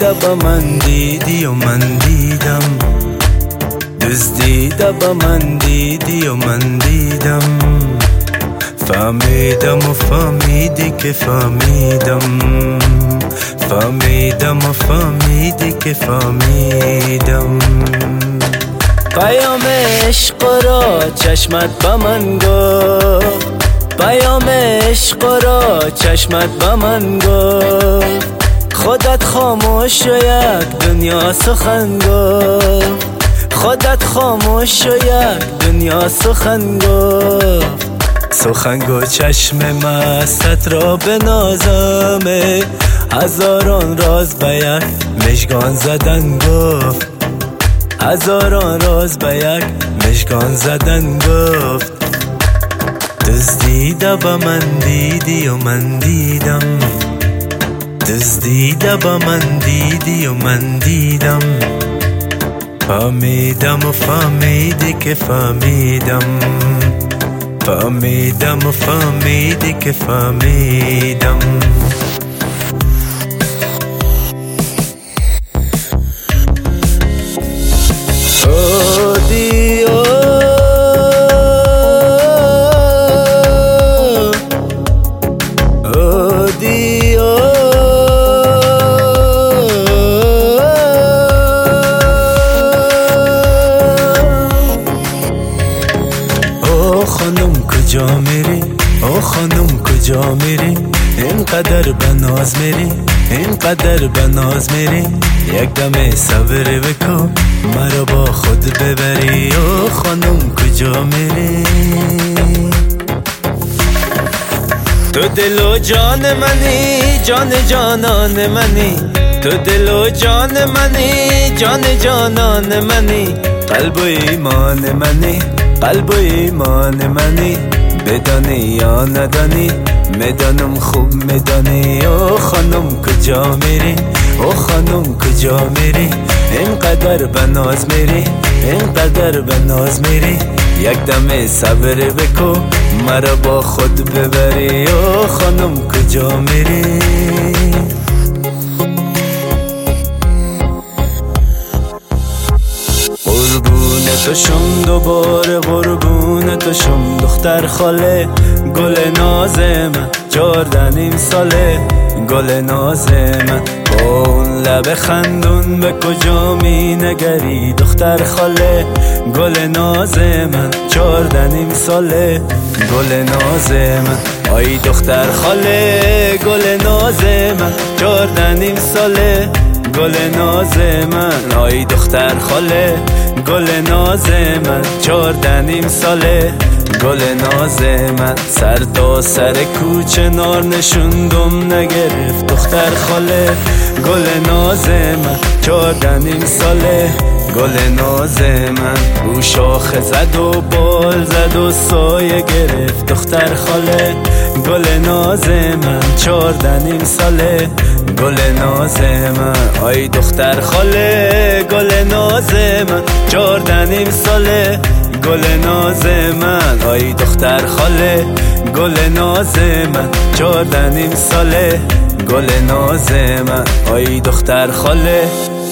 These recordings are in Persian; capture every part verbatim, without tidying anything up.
با من دیدی و من دیدم، دزدیده با من دیدی و من دیدم، فهمیدم و فهمیدی که فهمیدم، فهمیدم و فهمیدی که فهمیدم. پیام عشق را چشمت با من گفت، پیام عشق را چشمت با من گفت، خودت خاموش و یک دنیا سخن گفت، خودت خاموش و یک دنیا سخن گفت. سخن گو چشم مست را به نازمه، هزاران راز به یک مژگان زدن گفت، هزاران راز به یک مژگان زدن گفت. دزدیده با من دیدی و من دیدم، دزدیده با من دیدی و من دیدم، فهمیدم و فهمیدی که فهمیدم، فهمیدم و فهمیدی که فهمیدم. کجا میری؟ او خانم کجا میری؟ اینقدر بناز میری، اینقدر بناز میری، یک دم صبر بکن مرا با خود ببری. او خانم کجا میری؟ تو دل و جان منی، جان جانان منی، تو دل و جان منی، جان جانان منی، قلب و ایمان منی، قلب و ایمان منی، بدانی یا ندانی میدانم خوب میدانی. او خانم کجا میری؟ او خانم کجا میری؟ اینقدر بناز میری، اینقدر بناز میری، یک دم صبر بکو مرا با خود ببری. او خانم کجا میری؟ قربون تو شم دوباره، قربون تو شم دختر خاله، گل ناز من چارده نیم ساله، گل ناز من با اون لب خندون به کجا می نگری دختر خاله، گل ناز من چارده نیم ساله، گل ناز من آی دختر خاله، گل ناز من چارده نیم ساله، گل ناز من آی دختر خاله، گل ناز من چارده نیم ساله، گل ناز من سر تا سر کوچه نار نشوندم نگرفت دختر خاله، گل ناز من چارده نیم ساله، گل ناز من رو شاخه زد و بال زد و سایه گرفت دختر خاله، گل ناز من چارده نیم ساله، گل ناز من آی دختر خاله، گل ناز من چارده نیم ساله، گل ناز من آی دختر خاله، گل ناز من چارده نیم ساله، گل ناز من آی دختر خاله.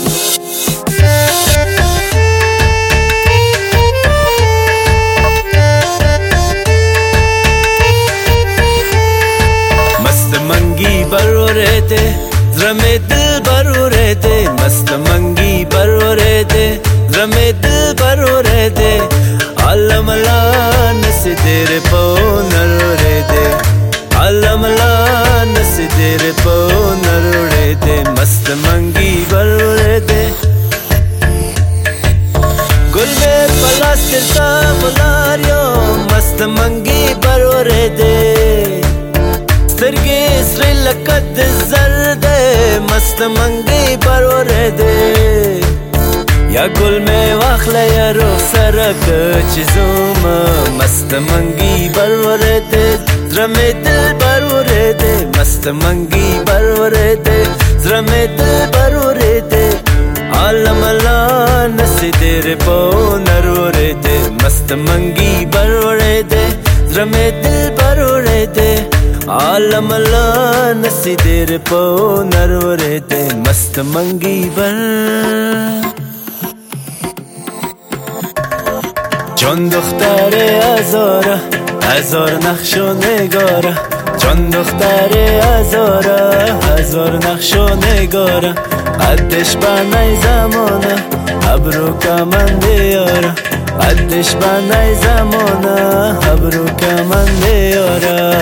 مست منگی برورده زرم دل برورده، مست منگی برورده زرم دل برورده، علم لا نسی دیر پو نرورده، علم لا نسی دیر پو نرورده، مست منگی برورده. گل میں پلاستر کا بلاریو مست منگی برورده، سترگی سری لکت زرده مست منگی برورده، یا گل میں واخله یا روح سرک چیزوم مست منگی برورده، زرم دل برورده، مست منگی برورده، زرم دل برورده، عالم لا نسی دیر پو نرورده، مست منگی برورده، زرم دل برورده، عالم لا نسی دیر پو نروره ده مست منگی بر جان دختر هزاره هزار نقش و نگاره جان دختر هزاره هزار نقش و نگاره قدش بنای زمانه ابرو کمند یاره قدش بنای زمانه ابرو کمند یاره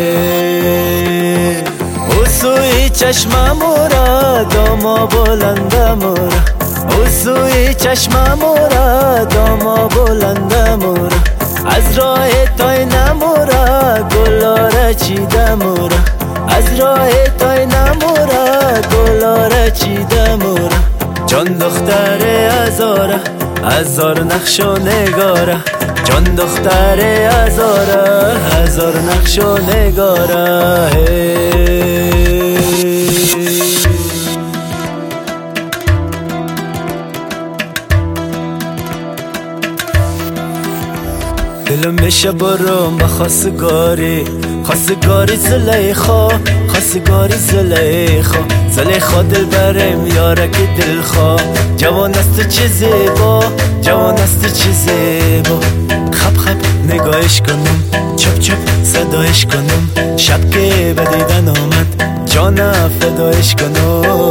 او سوی چشم مورا داما بلند مورا او سوی چشم مورا داما بلند مورا از راه تای نمورا گلاره چیده مورا از راه تای نمورا گلاره چیده مورا جان دختر هزاره هزار نقش و نگاره جان دختر هزاره هزار نقش و نگاره دلم میشه برم با خواستگاری خواستگاری زلیخا خواستگاری زلیخا زلیخا دل برم یارک دلخوا جوان است چه زیبا جوان است چه زیبا خب خب نگاهش کنم چپ چپ صدایش کنم شب که بدیدن آمد جانم فدایش کنم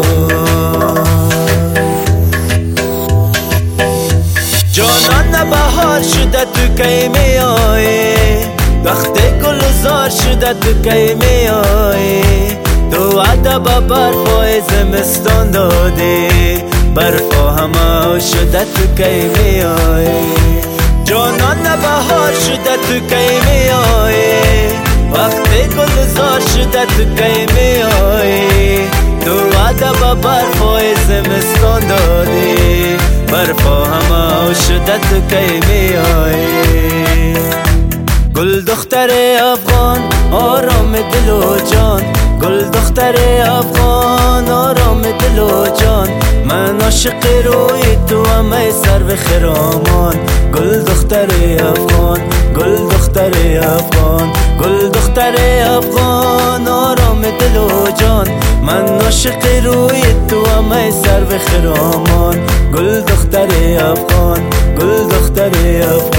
جانان بهار شده تو کی می آیی وقت گلزار شده تو کی می آیی تو ادب برفای زمستان دادی برفا همه شده تو کی می آیی جانان بهار شده تو کی می آیی وقت گلزار شده تو کی می آیی تو ادب برفای زمستان دادی برفا همه شده تو کی می آیی گل دختر افغان آرام دل و جان گل دختر افغان آرام دل و جان من عاشق روی تو همه سر به خرامان گل دختر افغان گل دختر افغان گل دختر افغان آرام دل و جان من عاشق روی تو همه سر به خرامان گل دختر افغان گل دختر افغان